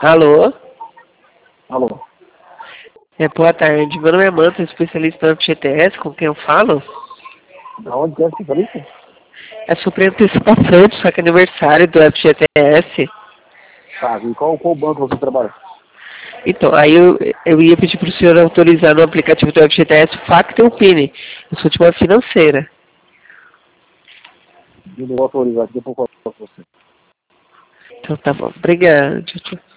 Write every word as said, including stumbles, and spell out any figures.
Alô? Alô? É, boa tarde. Meu nome é Manta, especialista no F G T S, com quem eu falo? Da onde é especialista? É sobre a antecipação do saque aniversário do F G T S. Tá, e qual, qual banco você trabalha? Então, aí eu, eu ia pedir para o senhor autorizar no aplicativo do F G T S o Facta e o Pini. Eu sou de uma financeira. Eu não vou autorizar aqui, depois eu coloco você. Então tá bom. Obrigado. Tchau, tchau.